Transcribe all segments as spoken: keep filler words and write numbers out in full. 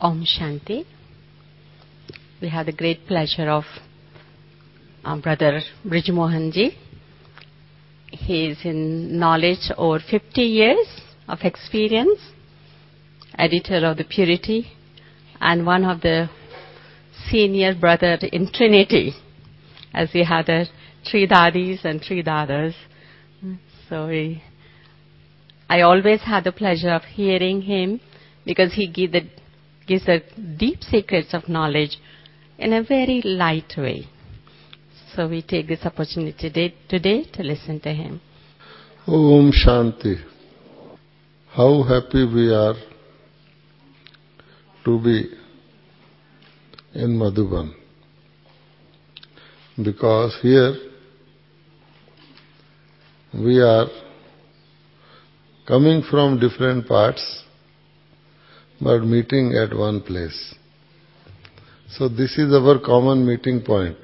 Om Shanti. We have the great pleasure of our brother Brij Mohan ji. He is in knowledge over fifty years of experience, editor of the Purity, and one of the senior brother in Trinity, as we had the three dadis and three dadas. So we, I always had the pleasure of hearing him because he give the, gives the deep secrets of knowledge in a very light way. So we take this opportunity today, today to listen to him. Om Shanti. How happy we are to be in Madhuban, because here we are coming from different parts but meeting at one place. So this is our common meeting point.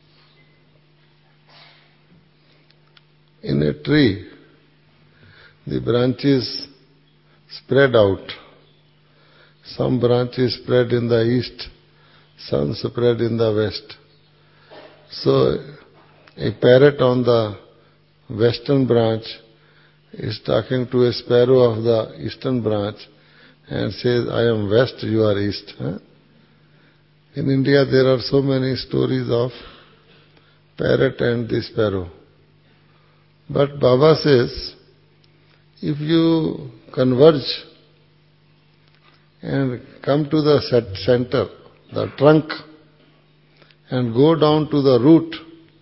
In a tree, the branches spread out. Some branches spread in the east, some spread in the west. So a parrot on the western branch is talking to a sparrow of the eastern branch and says, I am west, you are east. Huh? In India there are so many stories of parrot and the sparrow. But Baba says, if you converge and come to the center, the trunk, and go down to the root,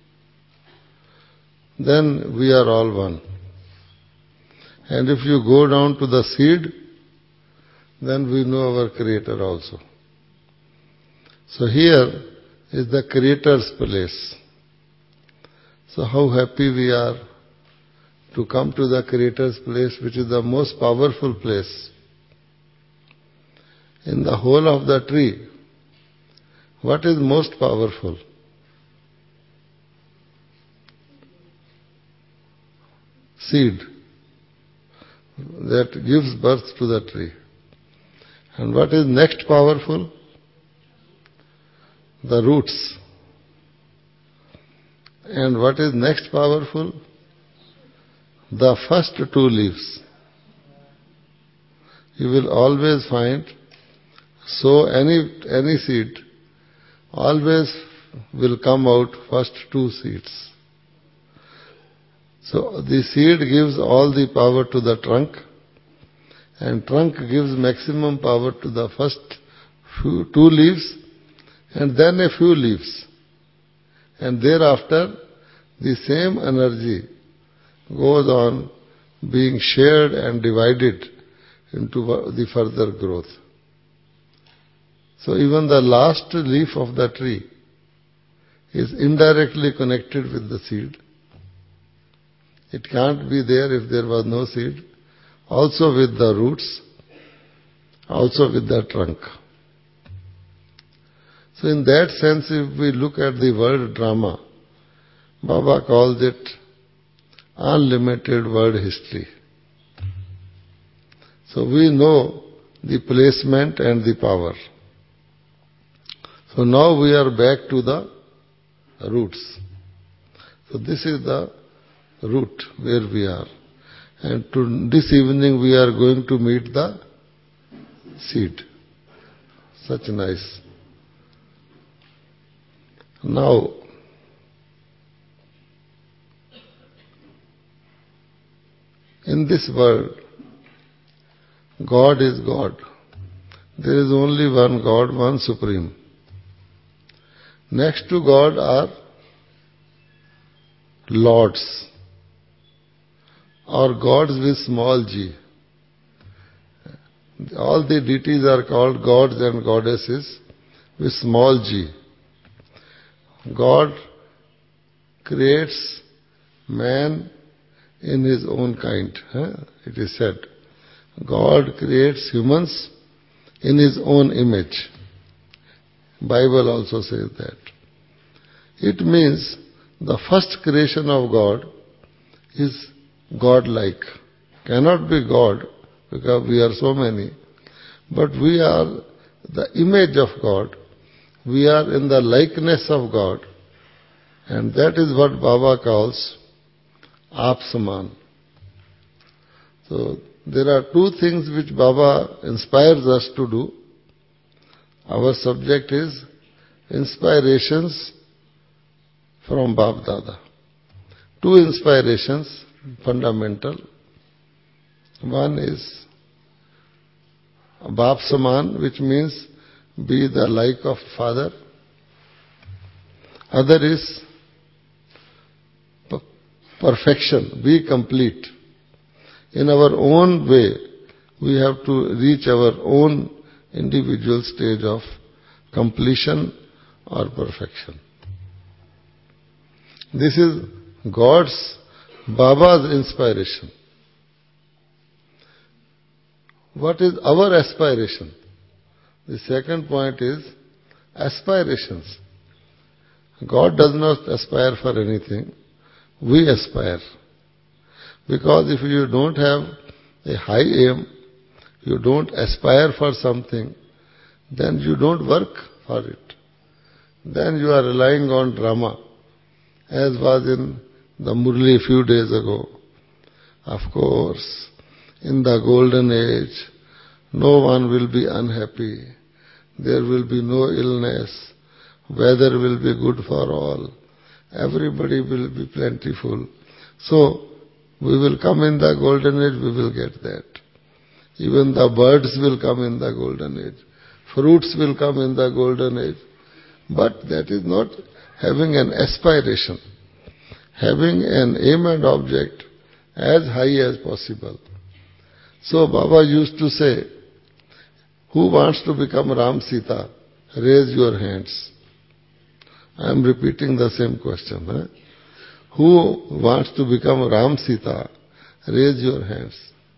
then we are all one. And if you go down to the seed, then we know our Creator also. So here is the Creator's place. So how happy we are to come to the Creator's place, which is the most powerful place. In the whole of the tree, what is most powerful? Seed that gives birth to the tree. And what is next powerful? The roots. And what is next powerful? The first two leaves. You will always find, so any any seed always will come out first two seeds. So the seed gives all the power to the trunk, and trunk gives maximum power to the first few, two leaves, and then a few leaves. And thereafter, the same energy goes on being shared and divided into the further growth. So even the last leaf of the tree is indirectly connected with the seed. It can't be there if there was no seed. Also with the roots, also with the trunk. So in that sense, if we look at the word drama, Baba calls it unlimited word history. So we know the placement and the power. So now we are back to the roots. So this is the root where we are. And to this evening we are going to meet the seed. Such nice. Now, in this world, God is God. There is only one God, one Supreme. Next to God are lords, or gods with small g. All the deities are called gods and goddesses with small g. God creates man in his own kind. It is said, God creates humans in his own image. Bible also says that. It means the first creation of God is God-like. Cannot be God because we are so many. But we are the image of God. We are in the likeness of God. And that is what Baba calls Aap Saman. So there are two things which Baba inspires us to do. Our subject is inspirations from Bap Dada. Two inspirations, fundamental. One is Bap Saman, which means be the like of father. Other is perfection, be complete. In our own way, we have to reach our own individual stage of completion or perfection. This is God's, Baba's inspiration. What is our aspiration? The second point is aspirations. God does not aspire for anything. We aspire. Because if you don't have a high aim, you don't aspire for something, then you don't work for it. Then you are relying on drama, as was in the Murli a few days ago. Of course, in the golden age, no one will be unhappy. There will be no illness. Weather will be good for all. Everybody will be plentiful. So, we will come in the golden age, we will get that. Even the birds will come in the golden age. Fruits will come in the golden age. But that is not having an aspiration. Having an aim and object as high as possible. So Baba used to say, who wants to become Ram Sita? Raise your hands. I am repeating the same question. Eh? Who wants to become Ram Sita? Raise your hands.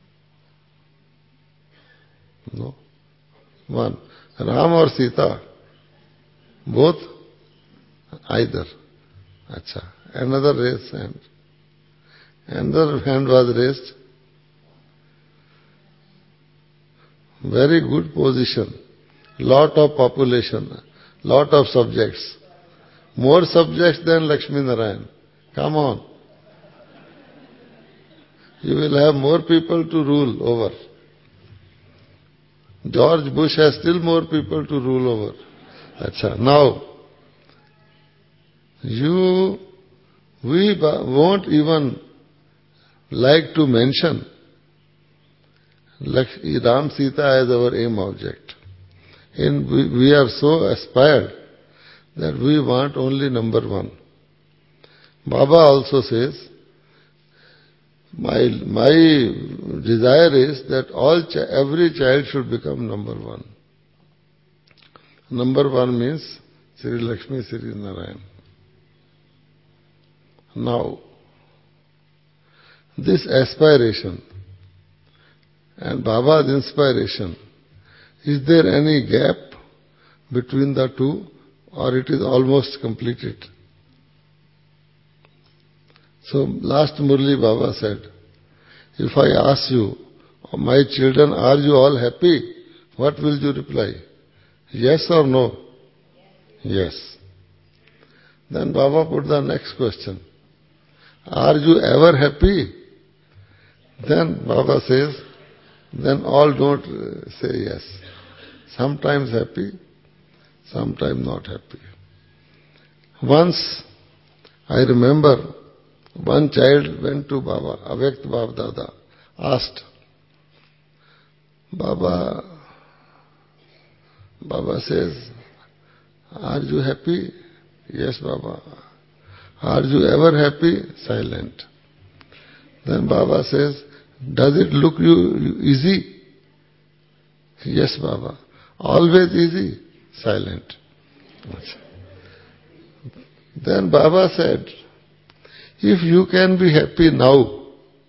No? One. Ram or Sita? Both? Either. Acha. Another raised hand. Another hand was raised. Very good position. Lot of population. Lot of subjects. More subjects than Lakshmi Narayan. Come on. You will have more people to rule over. George Bush has still more people to rule over. Achha. Now, you, we won't even like to mention Ram Sita as our aim object. And we, we are so aspired that we want only number one. Baba also says, my, my desire is that all every child should become number one. Number one means Sri Lakshmi, Sri Narayan. Now, this aspiration and Baba's inspiration, is there any gap between the two, or it is almost completed? So last Murli Baba said, if I ask you, my children, are you all happy? What will you reply? Yes or no? Yes. Then Baba put the next question. Are you ever happy? Then Baba says, then all don't say yes. Sometimes happy, sometimes not happy. Once, I remember, one child went to Baba, Avyakt Bap Dada, asked, Baba, Baba says, are you happy? Yes, Baba. Are you ever happy? Silent. Then Baba says, does it look you easy? Yes, Baba. Always easy? Silent. Then Baba said, if you can be happy now,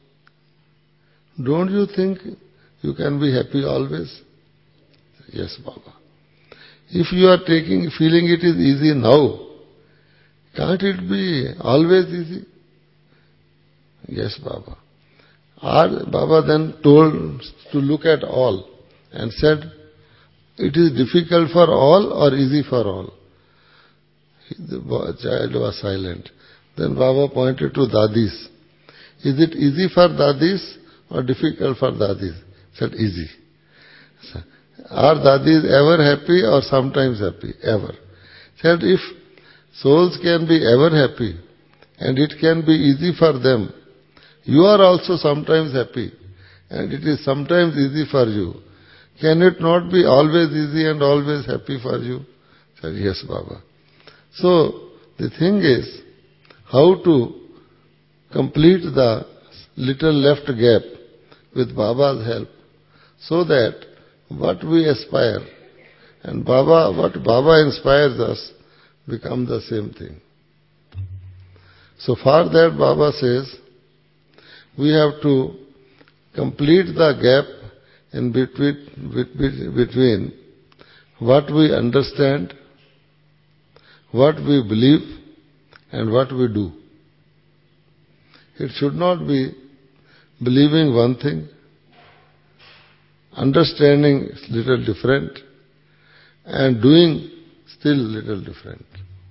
don't you think you can be happy always? Yes, Baba. If you are taking, feeling it is easy now, can't it be always easy? Yes, Baba. Or Baba then told to look at all and said, it is difficult for all or easy for all? The child was silent. Then Baba pointed to Dadis. Is it easy for Dadis or difficult for Dadis? He said, easy. Are Dadis ever happy or sometimes happy? Ever. He said, if souls can be ever happy and it can be easy for them, you are also sometimes happy and it is sometimes easy for you. Can it not be always easy and always happy for you? He said, yes, Baba. So, the thing is, how to complete the little left gap with Baba's help, so that what we aspire and Baba, what Baba inspires us, become the same thing. So for that Baba says, we have to complete the gap in between, between what we understand, what we believe, and what we do. It should not be believing one thing, understanding little different, and doing still little different.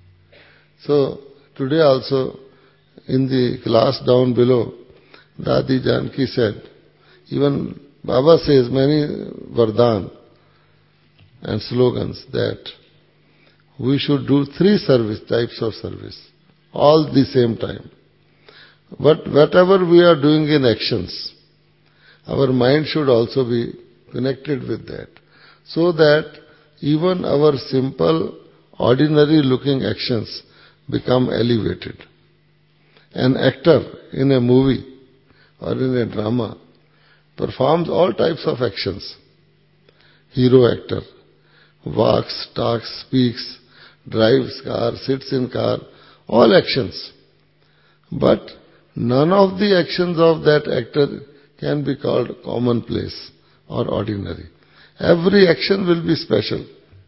So, today also, in the class down below, Dadi Janki said, even Baba says many Vardhan and slogans that we should do three service types of service, all the same time. But whatever we are doing in actions, our mind should also be connected with that, so that even our simple, ordinary looking actions become elevated. An actor in a movie or in a drama performs all types of actions. Hero actor walks, talks, speaks, drives car, sits in car, all actions. But none of the actions of that actor can be called commonplace or ordinary. Every action will be special.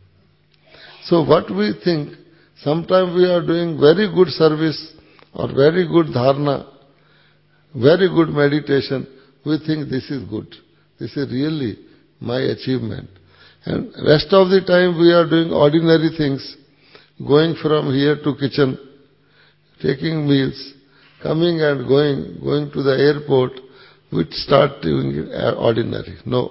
So what we think, sometimes we are doing very good service or very good dharana, very good meditation, we think this is good. This is really my achievement. And rest of the time we are doing ordinary things, going from here to kitchen, taking meals, coming and going, going to the airport, we start doing it ordinary. No.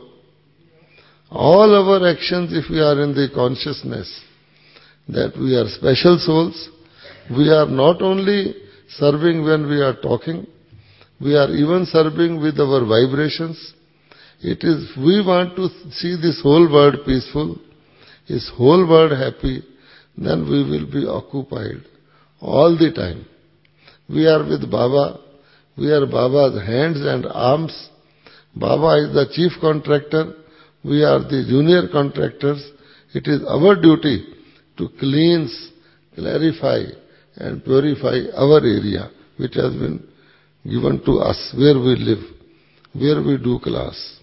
All our actions, if we are in the consciousness that we are special souls, we are not only serving when we are talking, we are even serving with our vibrations. It is, we want to see this whole world peaceful, this whole world happy, then we will be occupied all the time. We are with Baba, we are Baba's hands and arms. Baba is the chief contractor, we are the junior contractors. It is our duty to cleanse, clarify and purify our area which has been given to us, where we live, where we do class.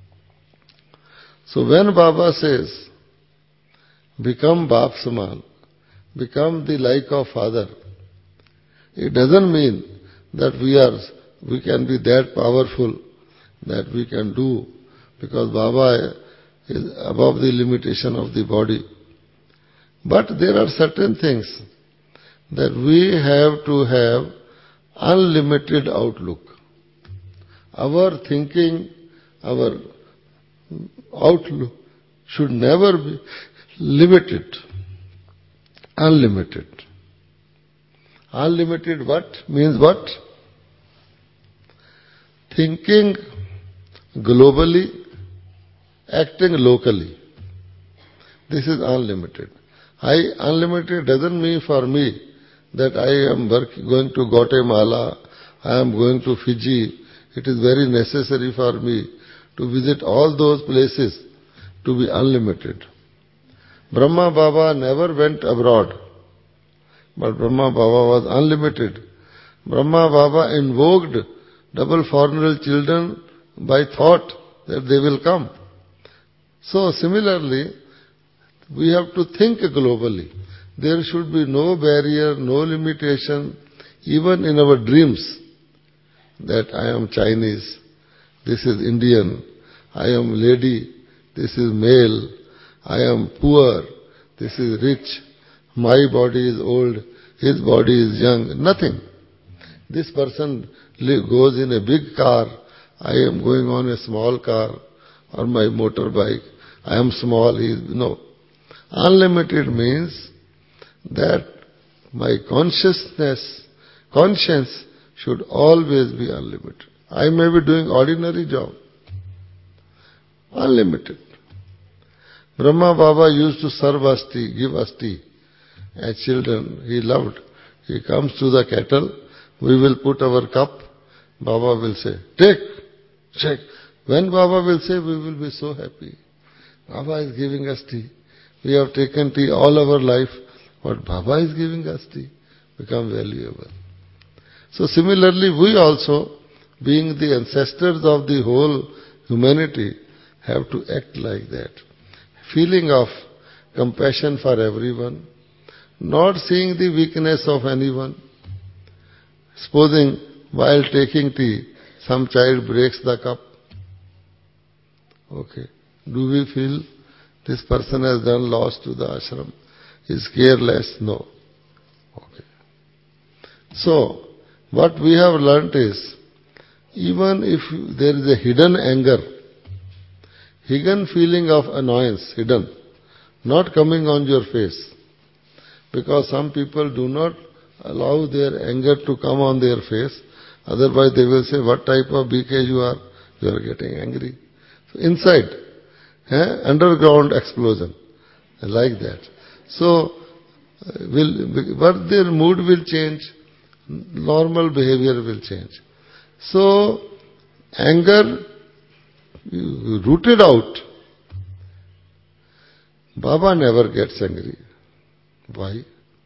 So when Baba says, become Baap Saman, become the like of father, it doesn't mean that we are, we can be that powerful that we can do, because Baba is above the limitation of the body. But there are certain things that we have to have unlimited outlook. Our thinking, our outlook should never be limited. Unlimited. Unlimited what? Means what? Thinking globally, acting locally. This is unlimited. I, unlimited doesn't mean for me that I am work, going to Guatemala, I am going to Fiji. It is very necessary for me to visit all those places to be unlimited. Brahma Baba never went abroad, but Brahma Baba was unlimited. Brahma Baba invoked double foreigner children by thought that they will come. So similarly, we have to think globally. There should be no barrier, no limitation, even in our dreams, that I am Chinese, this is Indian, I am lady, this is male, I am poor, this is rich, my body is old, his body is young. Nothing. This person goes in a big car, I am going on a small car or my motorbike. I am small, he is... No. Unlimited means that my consciousness, conscience should always be unlimited. I may be doing ordinary job. Unlimited. Brahma Baba used to serve us tea, give us tea. As children, he loved. He comes to the kettle, we will put our cup, Baba will say, take, check. When Baba will say, we will be so happy. Baba is giving us tea. We have taken tea all our life, but Baba is giving us tea. Become valuable. So similarly, we also, being the ancestors of the whole humanity, have to act like that. Feeling of compassion for everyone, not seeing the weakness of anyone. Supposing while taking tea, some child breaks the cup. Okay. Do we feel this person has done loss to the ashram? Is careless? No. Okay. So, what we have learnt is, even if there is a hidden anger, hidden feeling of annoyance, hidden, not coming on your face, because some people do not allow their anger to come on their face, otherwise they will say, what type of B K you are? You are getting angry. So inside, eh, underground explosion, like that. So, will, but their mood will change, normal behavior will change. So, anger rooted out. Baba never gets angry. Why?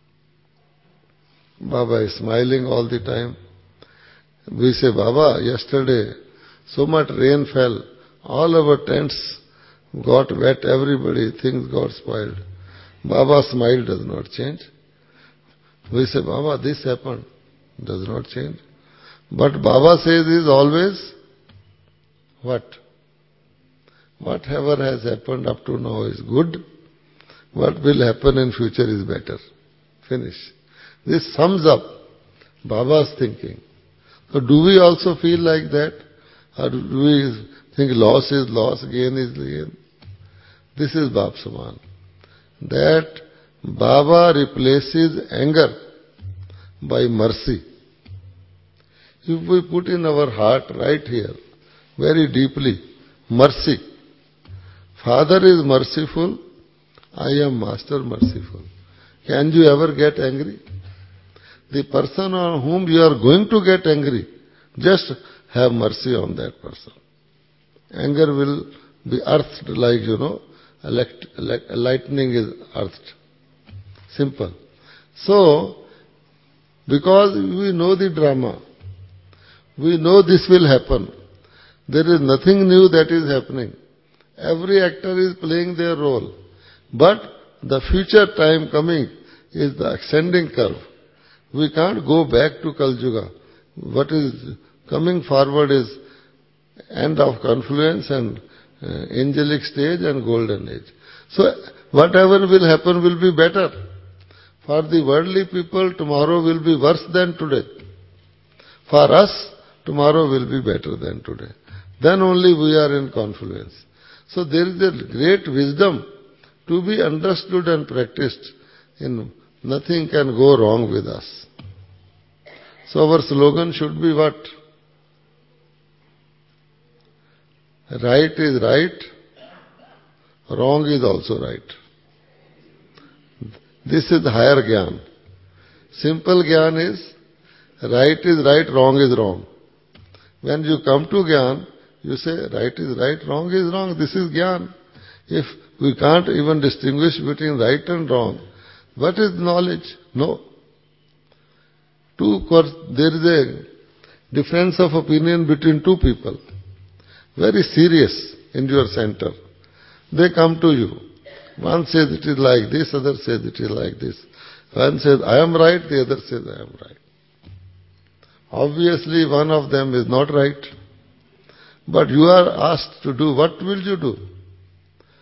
Baba is smiling all the time. We say, Baba, yesterday so much rain fell, all our tents got wet, everybody, things got spoiled. Baba's smile does not change. We say, Baba, this happened. Does not change. But Baba says is always, what? Whatever has happened up to now is good. What will happen in future is better. Finish. This sums up Baba's thinking. So do we also feel like that? Or do we think loss is loss, gain is gain? This is Bab Saman. That Baba replaces anger by mercy. If we put in our heart right here, very deeply, mercy. Father is merciful, I am Master merciful. Can you ever get angry? The person on whom you are going to get angry, just have mercy on that person. Anger will be earthed like, you know, elect, elect, lightning is earthed. Simple. So, because we know the drama, we know this will happen. There is nothing new that is happening. Every actor is playing their role. But the future time coming is the ascending curve. We can't go back to Kal Yuga. What is coming forward is end of confluence and uh, angelic stage and golden age. So whatever will happen will be better. For the worldly people, tomorrow will be worse than today. For us, tomorrow will be better than today. Then only we are in confluence. So there is a great wisdom to be understood and practiced. In nothing can go wrong with us. So our slogan should be what? Right is right, wrong is also right. This is higher Gyan. Simple Gyan is, right is right, wrong is wrong. When you come to Gyan, you say, right is right, wrong is wrong. This is Gyan. If we can't even distinguish between right and wrong, what is knowledge? No. Two, there is a difference of opinion between two people. Very serious in your center. They come to you. One says it is like this, other says it is like this. One says, I am right, the other says, I am right. Obviously, one of them is not right. But you are asked to do, what will you do?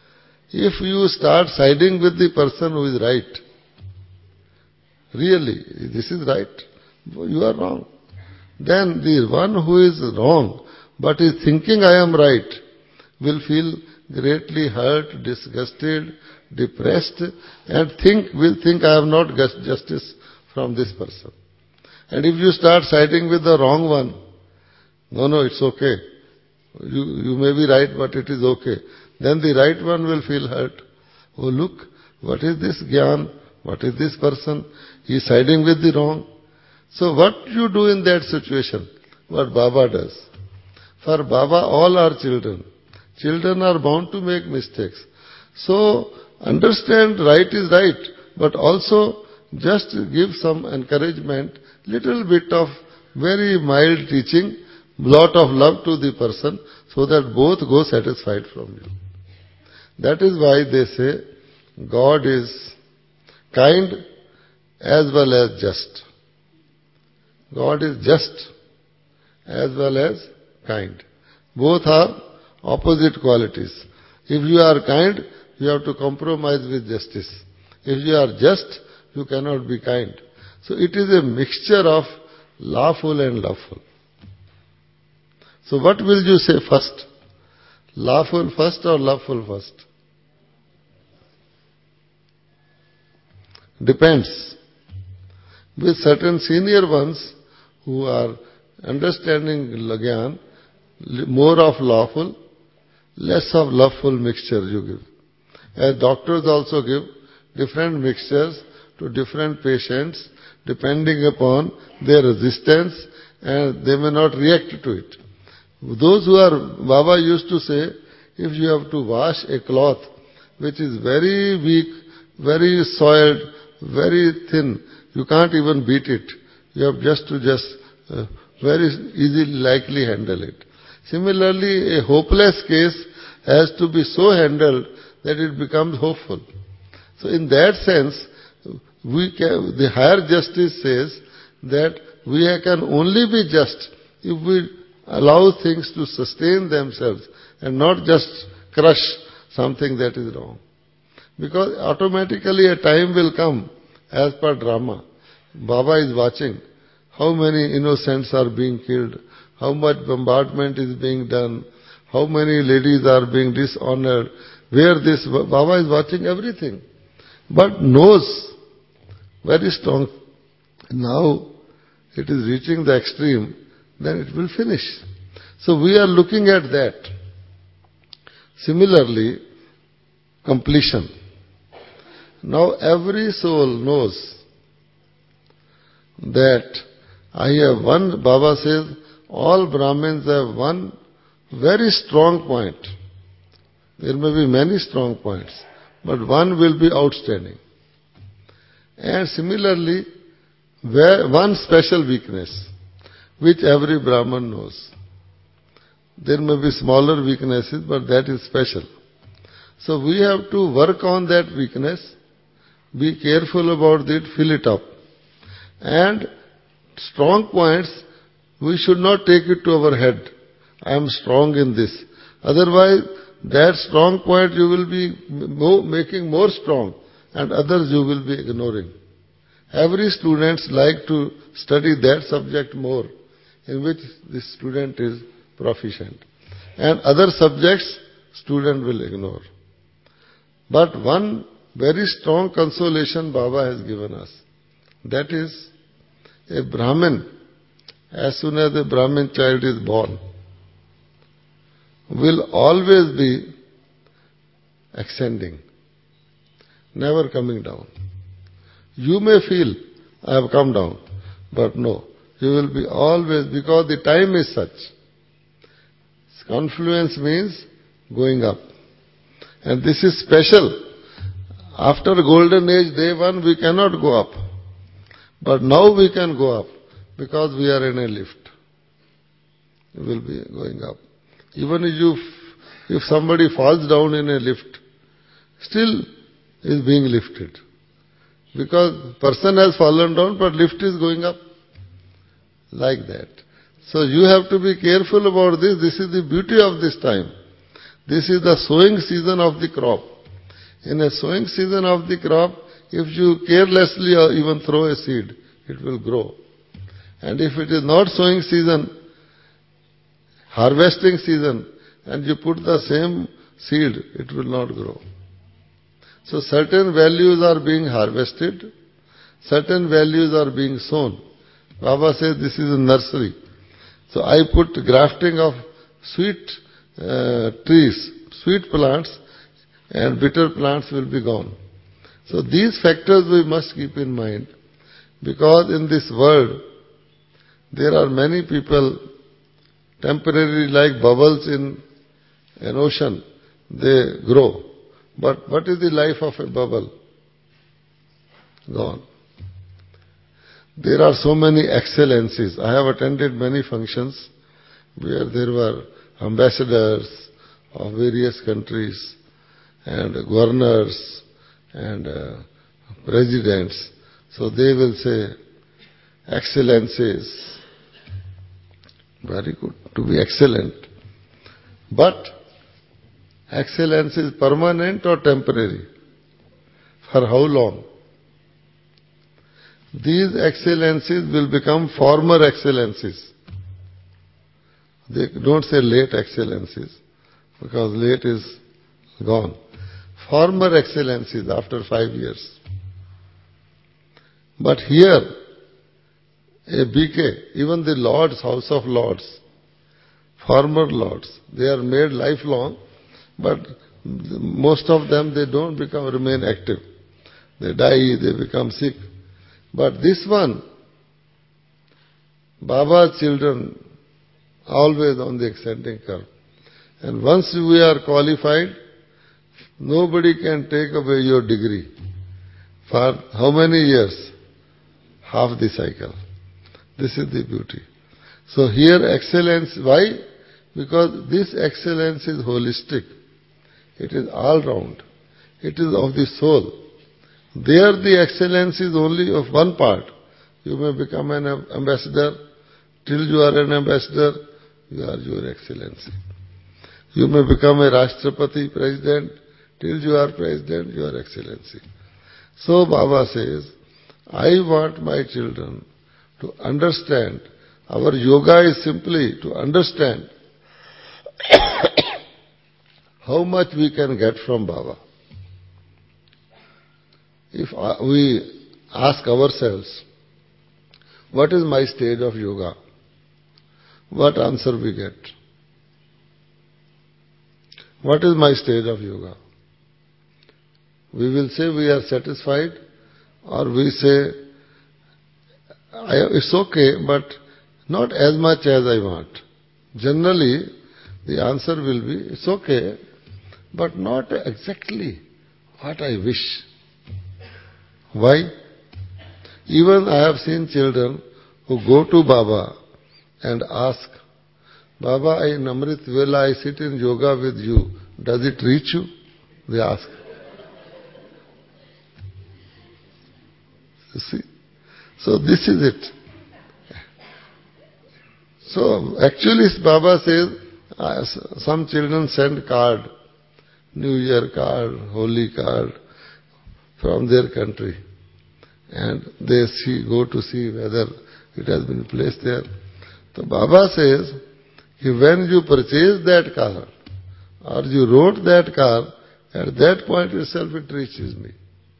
if you start siding with the person who is right, really, this is right, you are wrong, then the one who is wrong but is thinking I am right will feel greatly hurt, disgusted, depressed, and think will think I have not got justice from this person. And if you start siding with the wrong one, no, no, it's okay. You, you may be right, but it is okay. Then the right one will feel hurt. Oh, look, what is this Gyan? What is this person? He is siding with the wrong. So what you do in that situation? What Baba does. For Baba, all are children. Children are bound to make mistakes. So, understand right is right, but also just give some encouragement, little bit of very mild teaching, lot of love to the person, so that both go satisfied from you. That is why they say, God is kind as well as just. God is just as well as kind. Both are opposite qualities. If you are kind, you have to compromise with justice. If you are just, you cannot be kind. So it is a mixture of lawful and loveful. So what will you say first? Lawful first or loveful first? Depends. With certain senior ones who are understanding Gyan, more of lawful, less of loveful mixture you give. As doctors also give different mixtures to different patients depending upon their resistance, and they may not react to it. Those who are, Baba used to say, if you have to wash a cloth which is very weak, very soiled, very thin, you can't even beat it. You have just to just uh, very easily, likely handle it. Similarly, a hopeless case has to be so handled that it becomes hopeful. So in that sense, we can, the higher justice says that we can only be just if we allow things to sustain themselves and not just crush something that is wrong. Because automatically a time will come, as per drama. Baba is watching how many innocents are being killed, how much bombardment is being done, how many ladies are being dishonored, where this, Baba is watching everything. But knows very strong, now it is reaching the extreme, then it will finish. So we are looking at that. Similarly, completion. Now every soul knows that I have one, Baba says, all Brahmins have one very strong point. There may be many strong points, but one will be outstanding. And similarly, one special weakness, which every Brahman knows. There may be smaller weaknesses, but that is special. So we have to work on that weakness, be careful about it, fill it up. And strong points, we should not take it to our head. I am strong in this. Otherwise, that strong point you will be more, making more strong, and others you will be ignoring. Every student like to study that subject more, in which the student is proficient. And other subjects, student will ignore. But one very strong consolation Baba has given us. That is, a Brahmin, as soon as a Brahmin child is born, will always be ascending, never coming down. You may feel, I have come down, but no, you will be always, because the time is such. Confluence means going up. And this is special. After golden age, day one, we cannot go up. But now we can go up, because we are in a lift. We will be going up. Even if, you, if somebody falls down in a lift, still is being lifted. Because person has fallen down, but lift is going up. Like that. So you have to be careful about this. This is the beauty of this time. This is the sowing season of the crop. In a sowing season of the crop, if you carelessly or even throw a seed, it will grow. And if it is not sowing season, harvesting season, and you put the same seed, it will not grow. So certain values are being harvested, certain values are being sown. Baba says this is a nursery. So I put grafting of sweet uh, trees, sweet plants, and bitter plants will be gone. So these factors we must keep in mind, because in this world there are many people temporarily like bubbles in an ocean, they grow. But what is the life of a bubble? Gone. There are so many excellencies. I have attended many functions where there were ambassadors of various countries and governors and uh, presidents. So they will say, excellencies. Very good, to be excellent. But excellence is permanent or temporary? For how long? These excellencies will become former excellencies. They don't say late excellencies, because late is gone. Former excellencies after five years. But here, a B K, even the Lords, House of Lords, former Lords, they are made lifelong, but most of them, they don't become, remain active. They die, they become sick. But this one, Baba's children, always on the ascending curve. And once we are qualified, nobody can take away your degree. For how many years? Half the cycle. This is the beauty. So here excellence, why? Because this excellence is holistic. It is all round. It is of the soul. There the excellence is only of one part. You may become an ambassador. Till you are an ambassador, you are your excellency. You may become a Rashtrapati, president. Till you are president, you are excellency. So Baba says, I want my children to understand. Our yoga is simply to understand how much we can get from Baba. If we ask ourselves, what is my stage of yoga? What answer we get? What is my stage of yoga? We will say we are satisfied, or we say, it's okay, but not as much as I want. Generally, the answer will be, it's okay, but not exactly what I wish. Why? Even I have seen children who go to Baba and ask, Baba, in Amrit Vela I sit in yoga with you. Does it reach you? They ask. You see? So this is it. So actually Baba says, uh, some children send card, New Year card, Holy card from their country. And they see, go to see whether it has been placed there. So Baba says, when you purchase that car, or you wrote that car, at that point itself it reaches me.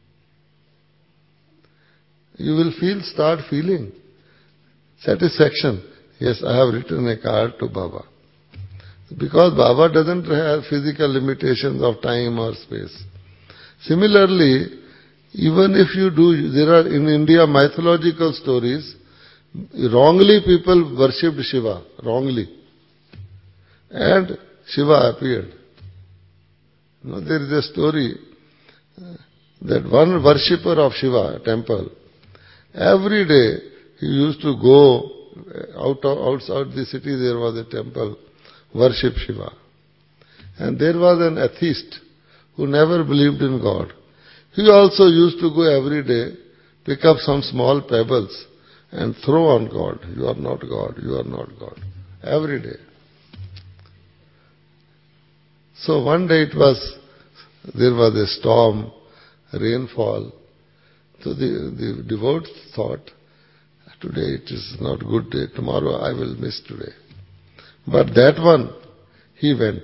You will feel, start feeling satisfaction. Yes, I have written a card to Baba. Because Baba doesn't have physical limitations of time or space. Similarly, even if you do, there are in India mythological stories, wrongly people worshipped Shiva, wrongly. And Shiva appeared. You know, there is a story that one worshipper of Shiva temple, every day he used to go out of, outside the city, there was a temple, worship Shiva. And there was an atheist who never believed in God. He also used to go every day, pick up some small pebbles and throw on God. You are not God, you are not God. Every day. So one day it was There was a storm, rainfall. So the, the devout thought, today it is not good day, tomorrow I will miss today. But that one, he went.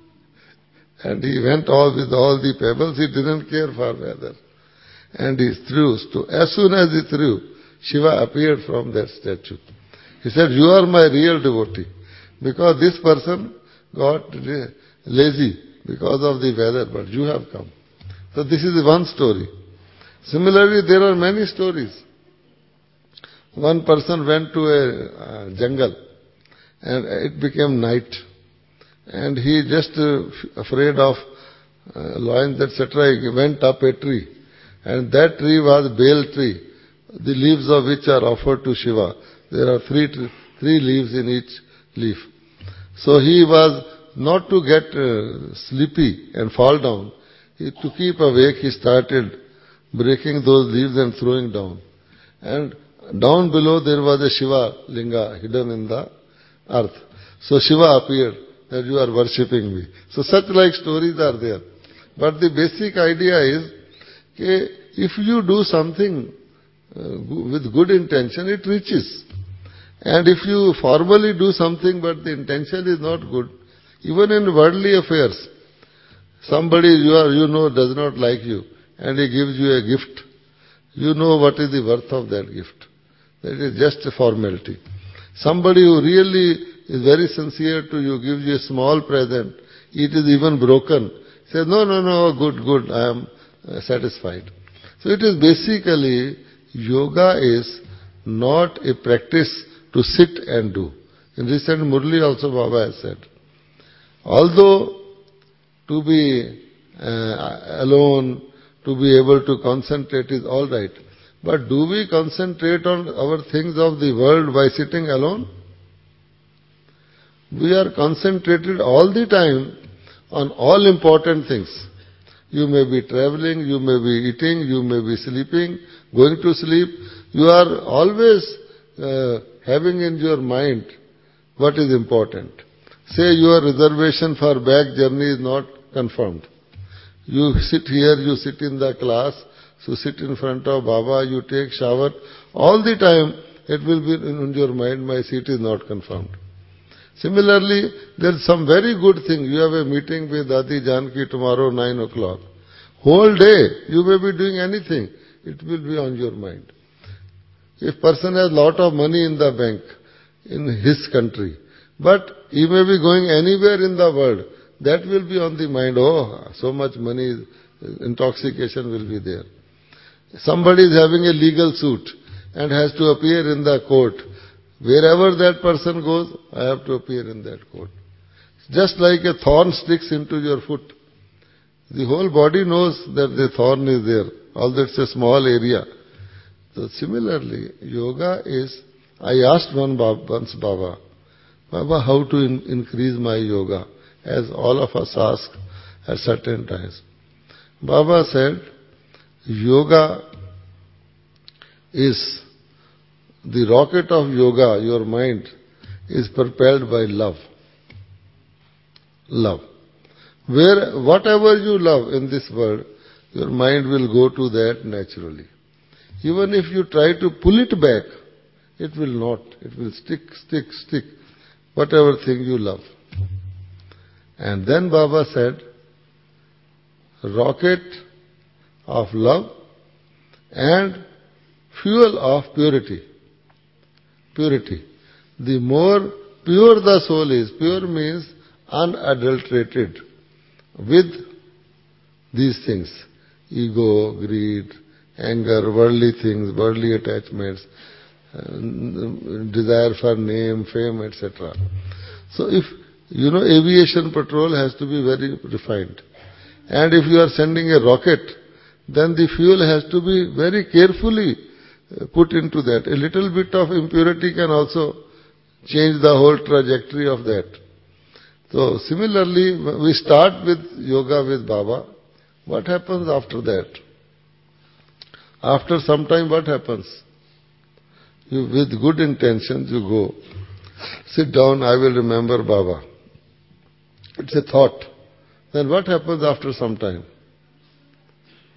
And he went all with all the pebbles, he didn't care for weather. And he threw. As soon as he threw, Shiva appeared from that statue. He said, you are my real devotee. Because this person got lazy because of the weather, but you have come. So this is one story. Similarly, there are many stories. One person went to a uh, jungle and it became night. And he just uh, afraid of uh, lions, et cetera, he went up a tree. And that tree was Bel tree, the leaves of which are offered to Shiva. There are three, three leaves in each leaf. So he was not to get uh, sleepy and fall down. He, to keep awake, he started breaking those leaves and throwing down. And down below there was a Shiva linga hidden in the earth. So Shiva appeared that you are worshipping me. So such like stories are there. But the basic idea is that if you do something uh, with good intention, it reaches. And if you formally do something but the intention is not good, even in worldly affairs, somebody you are you know does not like you and he gives you a gift, you know what is the worth of that gift. That is just a formality. Somebody who really is very sincere to you gives you a small present, it is even broken, says, no, no, no, good, good, I am satisfied. So it is basically, yoga is not a practice to sit and do. In recent Murli also Baba has said, although to be uh, alone, to be able to concentrate is all right, but do we concentrate on our things of the world by sitting alone? We are concentrated all the time on all important things. You may be traveling, you may be eating, you may be sleeping, going to sleep. You are always uh, having in your mind what is important. Say your reservation for back journey is not confirmed. You sit here, you sit in the class, so sit in front of Baba, you take shower. All the time it will be in your mind, my seat is not confirmed. Similarly, there is some very good thing. You have a meeting with Adi Janki tomorrow nine o'clock. Whole day you may be doing anything. It will be on your mind. If person has lot of money in the bank, in his country, but he may be going anywhere in the world, that will be on the mind. Oh, so much money, intoxication will be there. Somebody is having a legal suit and has to appear in the court. Wherever that person goes, I have to appear in that court. Just like a thorn sticks into your foot. The whole body knows that the thorn is there, although it's a small area. So similarly, yoga is, I asked one Baba, once Baba, Baba, how to in, increase my yoga? As all of us ask at certain times. Baba said, yoga is, the rocket of yoga, your mind, is propelled by love. Love. Where, whatever you love in this world, your mind will go to that naturally. Even if you try to pull it back, it will not. It will stick, stick, stick, whatever thing you love. And then Baba said, rocket of love and fuel of purity. Purity. The more pure the soul is, pure means unadulterated with these things, ego, greed, anger, worldly things, worldly attachments, uh, desire for name, fame, et cetera. So if, you know, aviation patrol has to be very refined. And if you are sending a rocket, then the fuel has to be very carefully put into that. A little bit of impurity can also change the whole trajectory of that. So similarly, we start with yoga with Baba. What happens after that? After some time, what happens? You, with good intentions, you go. Sit down, I will remember Baba. It's a thought. Then what happens after some time?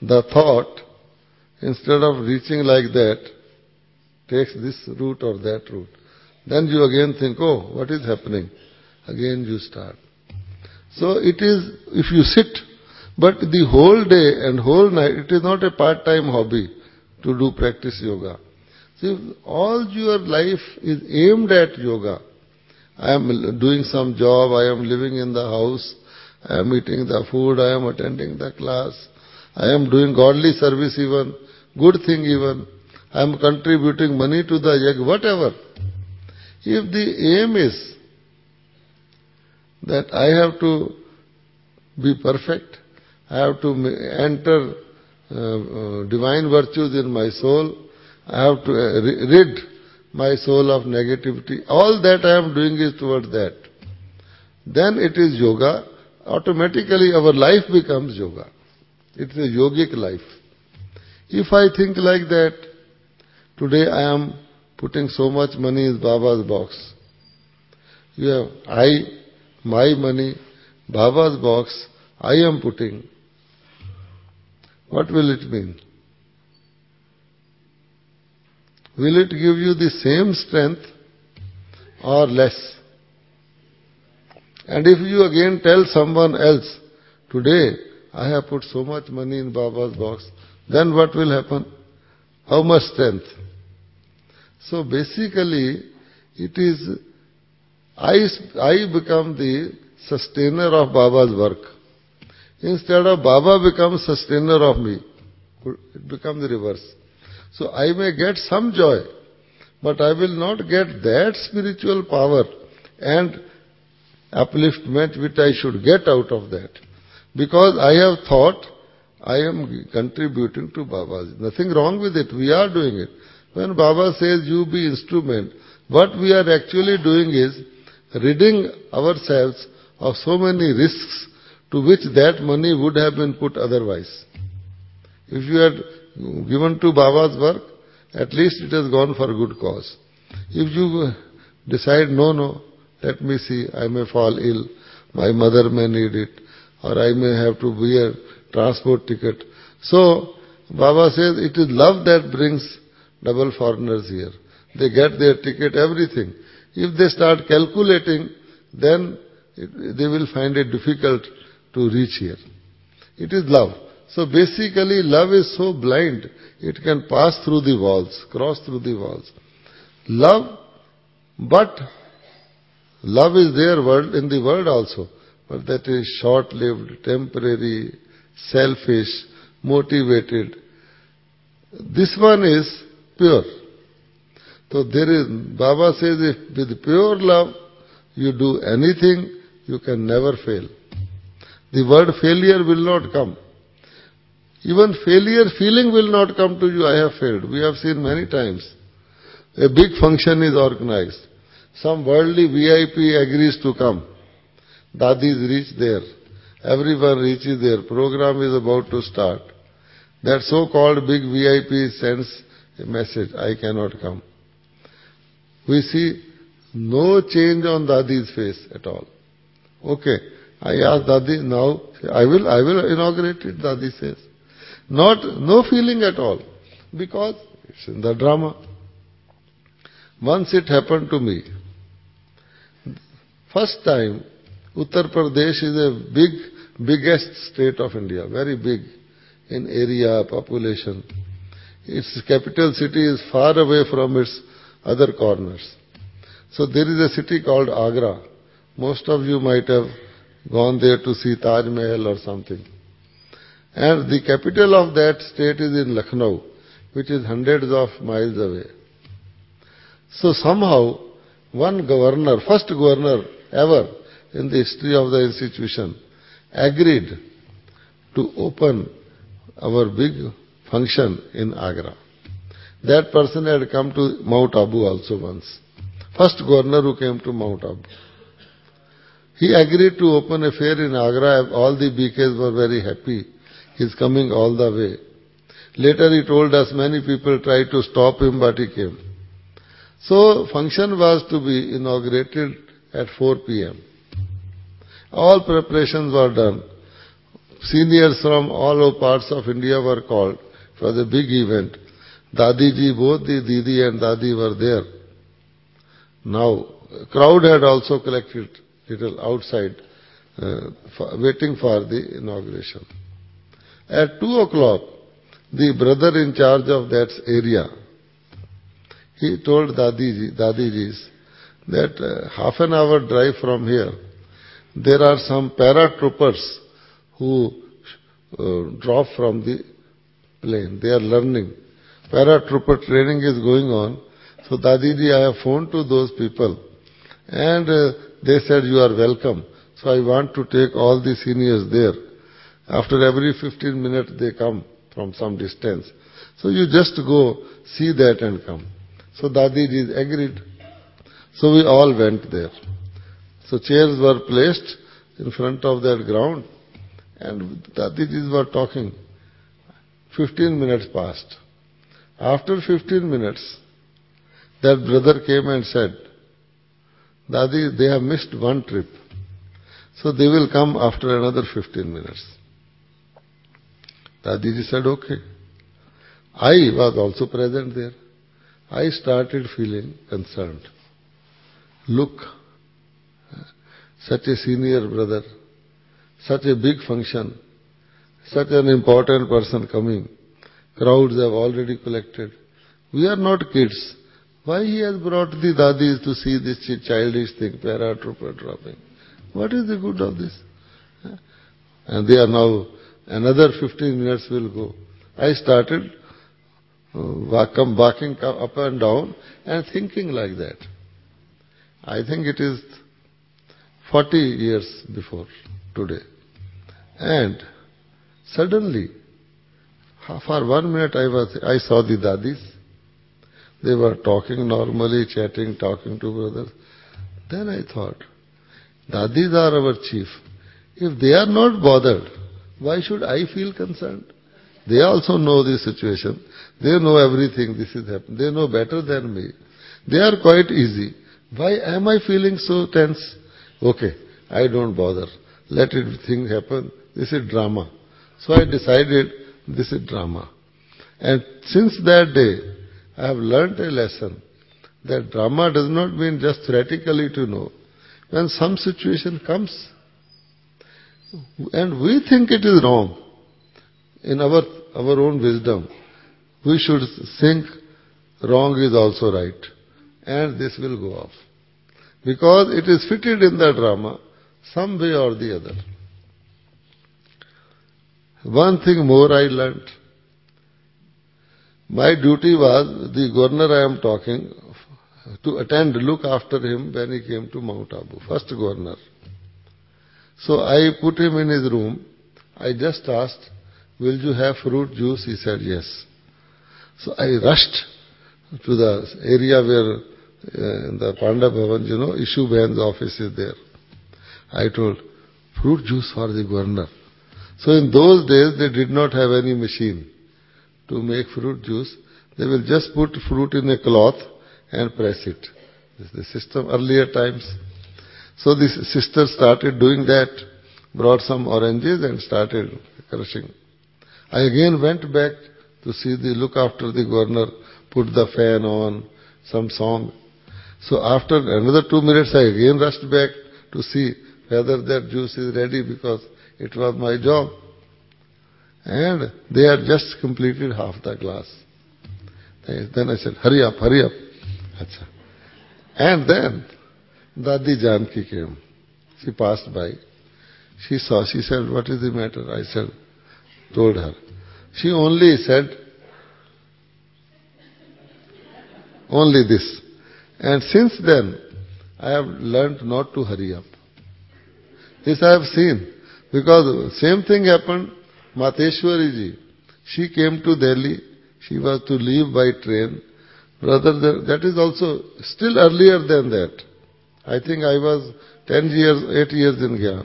the thought, instead of reaching like that, takes this route or that route. Then you again think, oh, what is happening? Again you start. So it is, if you sit, but the whole day and whole night, it is not a part-time hobby to do practice yoga. See, all your life is aimed at yoga. I am doing some job, I am living in the house, I am eating the food, I am attending the class, I am doing godly service even, good thing even, I am contributing money to the yag, whatever. If the aim is that I have to be perfect, I have to enter uh, uh, divine virtues in my soul, I have to uh, rid my soul of negativity, all that I am doing is towards that. Then it is yoga. Automatically our life becomes yoga. It's a yogic life. If I think like that, today I am putting so much money in Baba's box. You have, I, my money, Baba's box, I am putting. What will it mean? Will it give you the same strength or less? And if you again tell someone else, today I have put so much money in Baba's box, then what will happen? How much strength? So basically, it is, I, I become the sustainer of Baba's work. Instead of Baba becomes sustainer of me. It becomes the reverse. So I may get some joy, but I will not get that spiritual power and upliftment which I should get out of that. Because I have thought I am contributing to Baba. Nothing wrong with it. We are doing it. When Baba says you be instrument, what we are actually doing is ridding ourselves of so many risks to which that money would have been put otherwise. If you had given to Baba's work, at least it has gone for a good cause. If you decide, no, no, let me see, I may fall ill, my mother may need it, or I may have to wear transport ticket. So, Baba says it is love that brings double foreigners here. They get their ticket, everything. If they start calculating, then it, they will find it difficult to reach here. It is love. So basically, love is so blind, it can pass through the walls, cross through the walls. Love, but love is there in the world also, but that is short-lived, temporary, selfish, motivated. This one is pure. So there is, Baba says, if with pure love you do anything, you can never fail. The word failure will not come. Even failure feeling will not come to you, I have failed. We have seen many times. A big function is organized. Some worldly V I P agrees to come. Dadis reach there. Everyone reaches there. Program is about to start. That so-called big V I P sends a message, I cannot come. We see no change on Dadi's face at all. Okay, I asked Dadi, now I will, I will inaugurate it, Dadi says. Not, no feeling at all, because it's in the drama. Once it happened to me. First time, Uttar Pradesh is a big, biggest state of India, very big in area, population. Its capital city is far away from its other corners. So there is a city called Agra. Most of you might have gone there to see Taj Mahal or something. And the capital of that state is in Lucknow, which is hundreds of miles away. So somehow, one governor, first governor ever in the history of the institution, agreed to open our big function in Agra. That person had come to Mount Abu also once. First governor who came to Mount Abu. He agreed to open a fair in Agra. All the B Ks were very happy. He's coming all the way. Later he told us many people tried to stop him, but he came. So function was to be inaugurated at four p m All preparations were done. seniors from all over parts of India were called. It was a big event. Dadiji, both the Didi and Dadi were there. Now, crowd had also collected little outside, uh, for, waiting for the inauguration. At two o'clock, the brother in charge of that area, he told Dadiji, Dadijis that uh, half an hour drive from here, there are some paratroopers who uh, drop from the plane. They are learning. Paratrooper training is going on. So Dadiji, I have phoned to those people and uh, they said you are welcome. So I want to take all the seniors there. After every fifteen minutes they come from some distance. So you just go see that and come. So Dadiji agreed. So we all went there. So chairs were placed in front of that ground and Dadijis were talking. Fifteen minutes passed. After fifteen minutes, that brother came and said, Dadi, they have missed one trip. So they will come after another fifteen minutes. Dadiji said, okay. I was also present there. I started feeling concerned. Look, such a senior brother, such a big function, such an important person coming. Crowds have already collected. We are not kids. Why he has brought the dadis to see this childish thing, paratrooper dropping? What is the good of this? And they are now, another fifteen minutes will go. I started uh, walking up and down and thinking like that. I think it is forty years before today. And suddenly, for one minute I was, I saw the dadis. They were talking normally, chatting, talking to brothers. Then I thought, dadis are our chief. If they are not bothered, why should I feel concerned? They also know the situation. They know everything this is happening. They know better than me. They are quite easy. Why am I feeling so tense? Okay, I don't bother. Let it thing happen. This is drama. So I decided this is drama. And since that day, I have learnt a lesson that drama does not mean just theoretically to know. When some situation comes and we think it is wrong, in our, our own wisdom, we should think wrong is also right. And this will go off. Because it is fitted in the drama, some way or the other. One thing more I learnt. My duty was, the governor I am talking, to attend, look after him when he came to Mount Abu, first governor. So I put him in his room. I just asked, will you have fruit juice? He said, yes. So I rushed to the area where, uh, in the Panda Bhavan, you know, Ishu Bain's office is there. I told, fruit juice for the governor. So in those days, they did not have any machine to make fruit juice. They will just put fruit in a cloth and press it. This is the system earlier times. So this sister started doing that, brought some oranges and started crushing. I again went back to see the look after the governor, put the fan on, some song. So after another two minutes, I again rushed back to see whether that juice is ready because it was my job. And they had just completed half the glass. Then I said, hurry up, hurry up. Achha. And then Dadi Janki came. She passed by. She saw, she said, what is the matter? I said, told her. She only said, only this. And since then, I have learnt not to hurry up. This I have seen. Because same thing happened, Mateshwari ji. She came to Delhi. She was to leave by train. Brother, that is also still earlier than that. I think I was ten years, eight years in Gyan.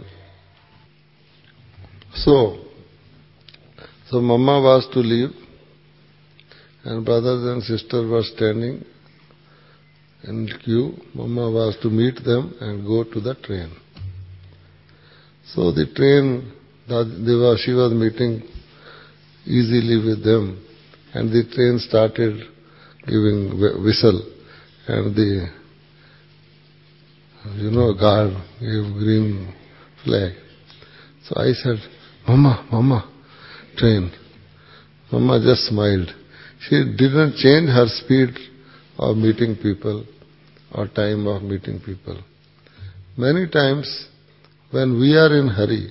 So, so Mama was to leave and brothers and sisters were standing in queue. Mama was to meet them and go to the train. So the train They were, she was meeting easily with them, and the train started giving whistle, and the, you know, guard gave green flag. So I said, Mama, Mama, train. Mama just smiled. She didn't change her speed of meeting people or time of meeting people. Many times when we are in hurry,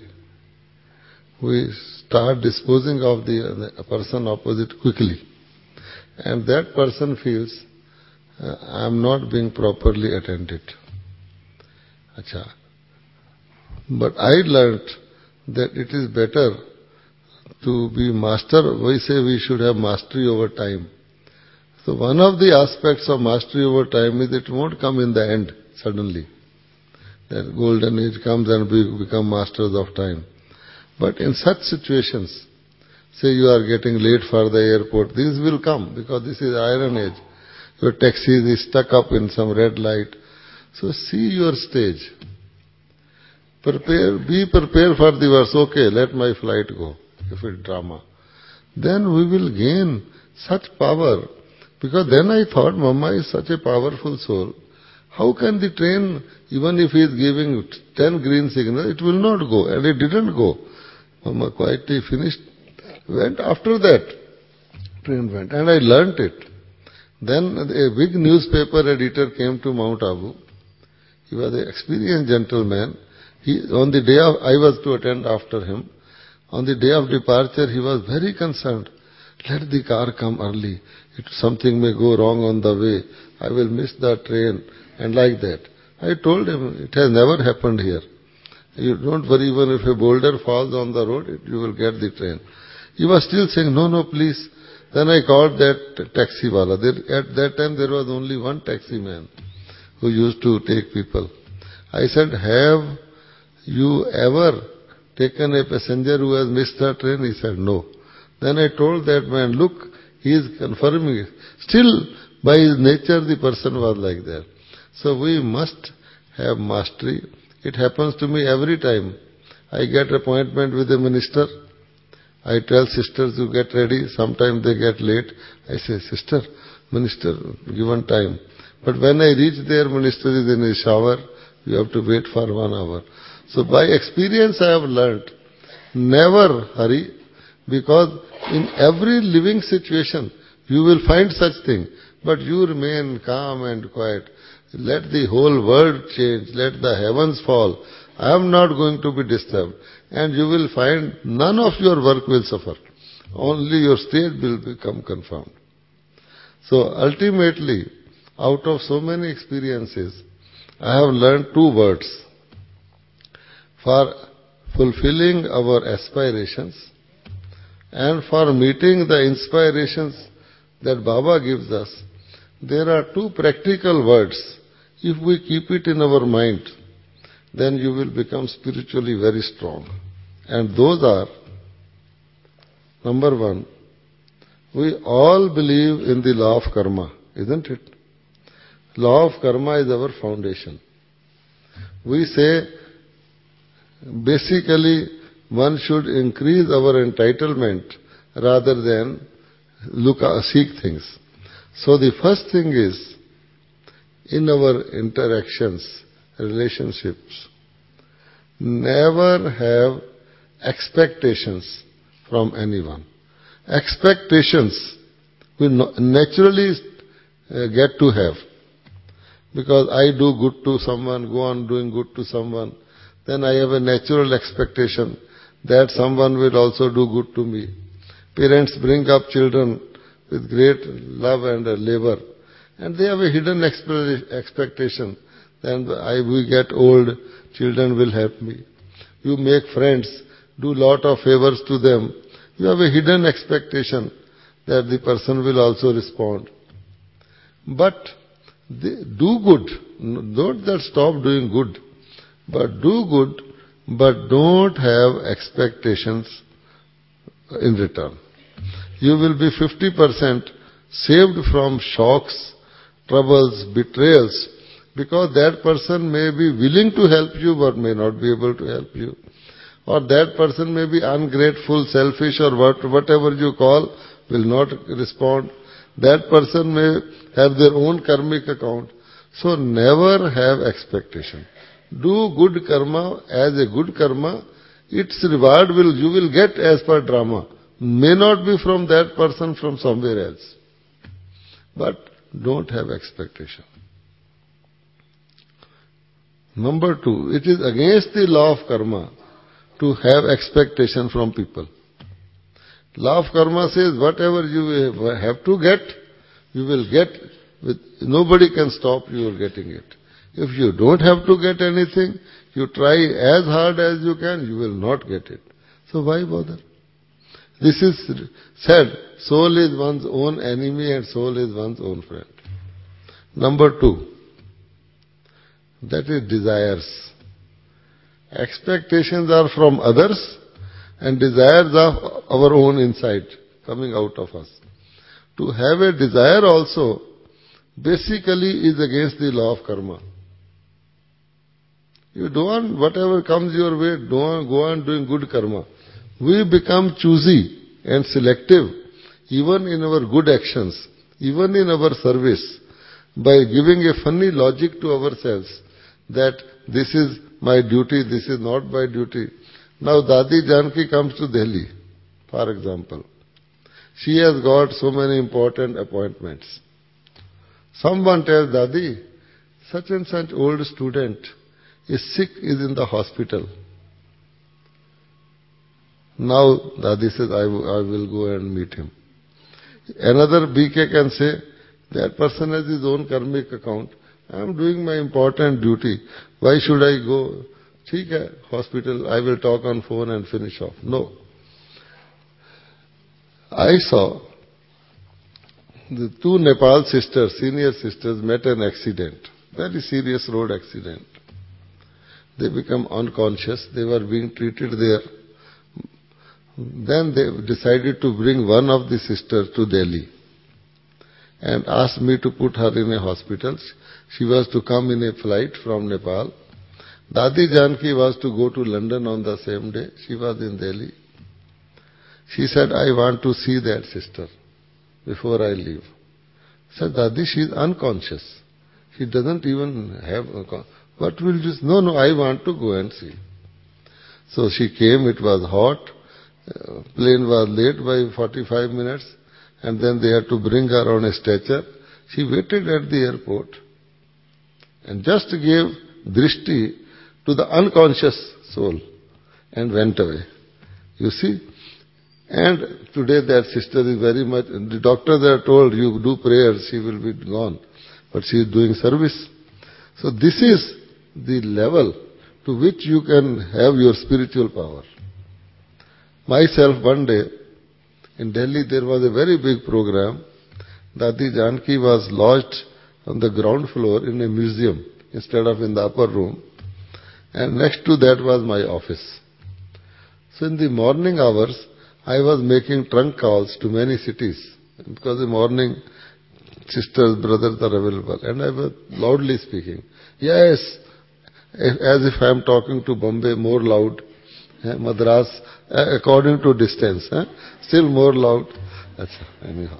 we start disposing of the, the person opposite quickly. And that person feels, uh, I am not being properly attended. Acha. But I learnt that it is better to be master. We say we should have mastery over time. So one of the aspects of mastery over time is it won't come in the end suddenly. That golden age comes and we become masters of time. But in such situations, say you are getting late for the airport, these will come because this is iron age. Your taxi is stuck up in some red light. So see your stage. Prepare, be prepared for the worst. Okay, let my flight go, if it's drama. Then we will gain such power. Because then I thought, Mama is such a powerful soul. How can the train, even if he is giving ten green signals, it will not go. And it didn't go. Mama quietly finished, went after that. Train went. And I learnt it. Then a big newspaper editor came to Mount Abu. He was an experienced gentleman. He, on the day of, I was to attend after him. On the day of departure, he was very concerned. Let the car come early. If something may go wrong on the way, I will miss the train. And like that. I told him, it has never happened here. You don't worry, even if a boulder falls on the road, you will get the train. He was still saying, no, no, please. Then I called that taxi wala. There, at that time, there was only one taxi man who used to take people. I said, have you ever taken a passenger who has missed the train? He said, no. Then I told that man, look, he is confirming it. Still, by his nature, the person was like that. So we must have mastery. It happens to me every time. I get appointment with a minister. I tell sisters to get ready. Sometimes they get late. I say, sister, minister, given time. But when I reach there, minister is in a shower. You have to wait for one hour. So by experience I have learnt, never hurry, because in every living situation you will find such thing. But you remain calm and quiet. Let the whole world change. Let the heavens fall. I am not going to be disturbed. And you will find none of your work will suffer. Only your state will become confirmed. So ultimately, out of so many experiences, I have learned two words. For fulfilling our aspirations and for meeting the inspirations that Baba gives us, there are two practical words. If we keep it in our mind, then you will become spiritually very strong. And those are, number one, we all believe in the law of karma, isn't it? Law of karma is our foundation. We say, basically, one should increase our entitlement rather than look seek things. So the first thing is, in our interactions, relationships, never have expectations from anyone. Expectations we naturally get to have. Because I do good to someone, go on doing good to someone, then I have a natural expectation that someone will also do good to me. Parents bring up children with great love and labor, and they have a hidden expectation that I will get old, children will help me. You make friends, do lot of favors to them. You have a hidden expectation that the person will also respond. But do good. Don't that stop doing good. But do good, but don't have expectations in return. You will be fifty percent saved from shocks, troubles, betrayals, because that person may be willing to help you but may not be able to help you. or that person may be ungrateful, selfish, or what, whatever you call, will not respond. That person may have their own karmic account. So never have expectation. Do good karma as a good karma. Its reward will you will get as per drama. May not be from that person, from somewhere else. But don't have expectation. Number two, it is against the law of karma to have expectation from people. Law of karma says whatever you have to get, you will get. With, nobody can stop you getting it. If you don't have to get anything, you try as hard as you can, you will not get it. So why bother? This is said, soul is one's own enemy and soul is one's own friend. Number two, that is desires. Expectations are from others and desires are our own inside, coming out of us. To have a desire also basically is against the law of karma. You do on whatever comes your way, do on, go on doing good karma. We become choosy and selective even in our good actions, even in our service, by giving a funny logic to ourselves that this is my duty, this is not my duty. Now Dadi Janki comes to Delhi, for example. She has got so many important appointments. Someone tells Dadi, such and such old student is sick, is in the hospital. Now Dadi says, I, w- I will go and meet him. Another B K can say, that person has his own karmic account. I am doing my important duty. Why should I go? Theek hai, hospital, I will talk on phone and finish off. No. I saw the two Nepal sisters, senior sisters, met an accident. Very serious road accident. They become unconscious. They were being treated there. Then they decided to bring one of the sisters to Delhi and asked me to put her in a hospital. She was to come in a flight from Nepal. Dadi Janki was to go to London on the same day. She was in Delhi. She said, I want to see that sister before I leave. I said, Dadi, she is unconscious. She doesn't even have a con- What will you... No, no, I want to go and see. So she came, it was hot. Uh, plane was late by forty-five minutes. And then they had to bring her on a stretcher. She waited at the airport and just gave drishti to the unconscious soul and went away. You see? And today that sister is very much... The doctors are told, you do prayers, she will be gone. But she is doing service. So this is the level to which you can have your spiritual power. Myself, one day, in Delhi, there was a very big program. Dadi Janki was lodged on the ground floor in a museum instead of in the upper room. And next to that was my office. So in the morning hours, I was making trunk calls to many cities because in the morning sisters, brothers are available. And I was loudly speaking. Yes, as if I am talking to Bombay, more loud. Eh, Madras, eh, according to distance. Eh, still more loud. Achha, anyhow.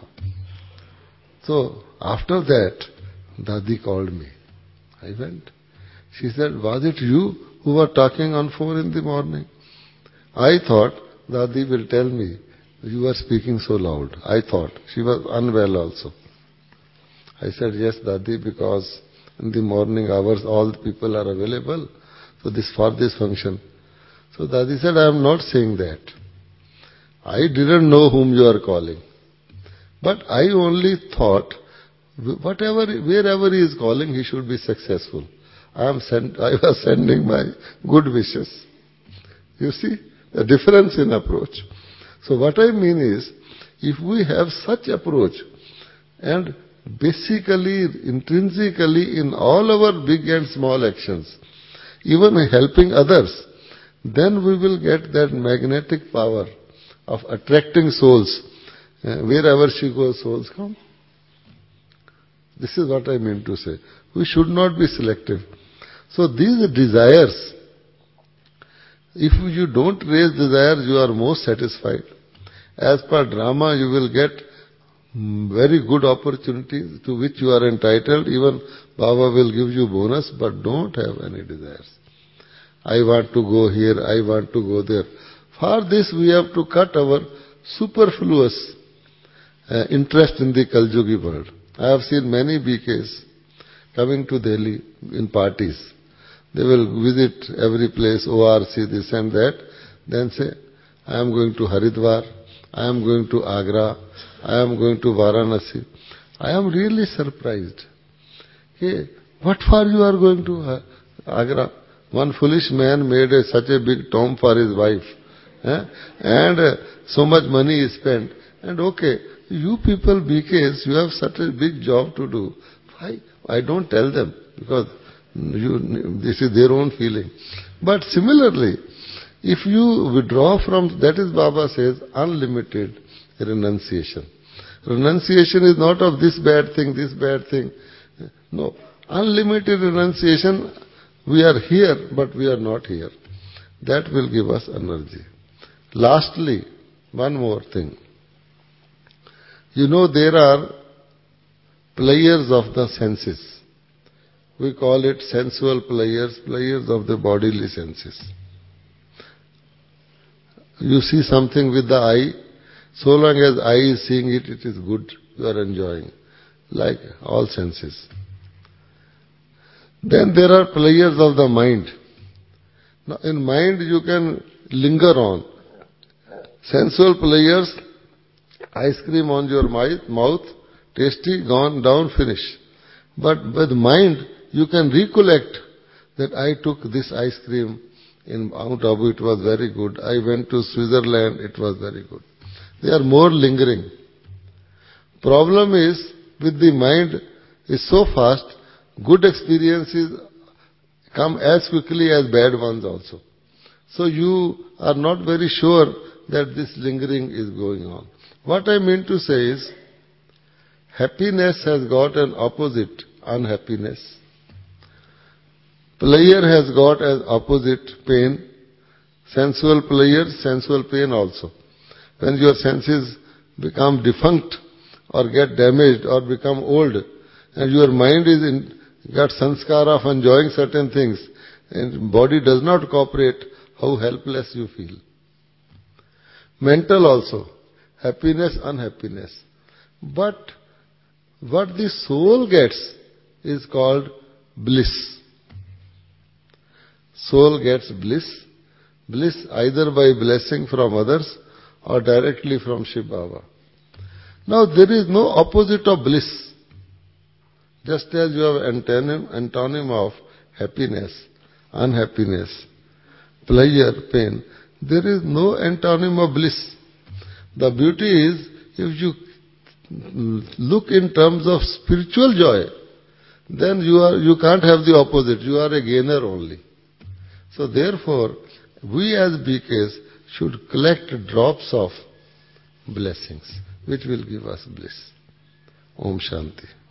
So, after that, Dadi called me. I went. She said, was it you who were talking on phone in the morning? I thought, Dadi will tell me, you were speaking so loud. I thought. She was unwell also. I said, yes, Dadi, because in the morning hours all the people are available. So this for this function. So Dadi said, I am not saying that. I didn't know whom you are calling. But I only thought, whatever, wherever he is calling, he should be successful. I am sent, I was sending my good wishes. You see, the difference in approach. So what I mean is, if we have such approach, and basically, intrinsically, in all our big and small actions, even helping others, then we will get that magnetic power of attracting souls. Uh, wherever she goes, souls come. This is what I mean to say. We should not be selective. So these desires, If you don't raise desires, you are most satisfied. As per drama, you will get very good opportunities to which you are entitled. Even Baba will give you bonus, but don't have any desires. I want to go here, I want to go there. For this we have to cut our superfluous uh, interest in the Kaljugi world. I have seen many B Ks coming to Delhi in parties. They will visit every place, O R C, this and that. Then say, I am going to Haridwar, I am going to Agra, I am going to Varanasi. I am really surprised. Hey, what for you are going to Agra? One foolish man made a, such a big tomb for his wife. Eh? And uh, so much money is spent. And okay, you people, B Ks, you have such a big job to do. Why? I don't tell them, because you, this is their own feeling. But similarly, if you withdraw from, that is Baba says, unlimited renunciation. Renunciation is not of this bad thing, this bad thing. No. Unlimited renunciation, we are here, but we are not here. That will give us energy. Lastly, one more thing. You know, there are players of the senses. We call it sensual players, players of the bodily senses. You see something with the eye, so long as eye is seeing it, it is good, you are enjoying, like all senses. Then there are players of the mind. Now in mind you can linger on. Sensual players, ice cream on your mouth, tasty, gone, down, finish. But with mind, you can recollect that I took this ice cream in Mount Abu, it was very good. I went to Switzerland, it was very good. They are more lingering. Problem is, with the mind is so fast, good experiences come as quickly as bad ones also. So you are not very sure that this lingering is going on. What I mean to say is, happiness has got an opposite, unhappiness. Pleasure has got as opposite, pain. Sensual pleasure, sensual pain also. When your senses become defunct or get damaged or become old, and your mind is in, got sanskar of enjoying certain things, and body does not cooperate, how helpless you feel. Mental also, happiness, unhappiness. But what the soul gets is called bliss. Soul gets bliss. Bliss either by blessing from others or directly from Shiv Baba. Now there is no opposite of bliss. Just as you have antonym, antonym of happiness, unhappiness, pleasure, pain, there is no antonym of bliss. The beauty is, if you look in terms of spiritual joy, then you are you can't have the opposite. You are a gainer only. So therefore, we as B Ks should collect drops of blessings, which will give us bliss. Om Shanti.